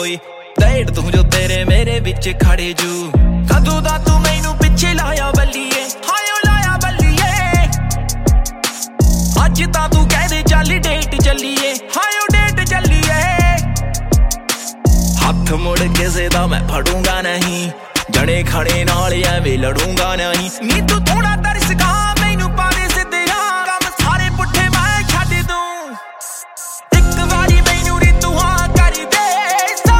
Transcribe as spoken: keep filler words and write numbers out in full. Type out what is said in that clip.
ਡੇਢ ਤੂੰ ਜੋ ਤੇਰੇ ਮੇਰੇ ਵਿੱਚ ਖੜੇ ਜੂ ਕਦੋਂ ਦਾ ਤੂੰ ਮੈਨੂੰ ਪਿੱਛੇ ਲਾਇਆ ਬੱਲੀਏ ਹਾਇਓ ਲਾਇਆ ਬੱਲੀਏ ਅੱਜ ਤਾਂ ਤੂੰ ਕਹਦੇ ਚੱਲ ਡੇਟ ਚੱਲੀਏ ਹਾਇਓ ਡੇਟ ਚੱਲੀਏ ਹੱਥ ਮੁੜ ਕਿਸੇ ਦਾ ਮੈਂ ਫੜੂੰਗਾ ਨਹੀਂ ਜਣੇ ਖੜੇ ਨਾਲ ਐਵੇਂ ਲੜੂੰਗਾ ਨਹੀਂ ਨੀ ਤੂੰ ਥੋੜਾ ਤਰਸ ਖਾ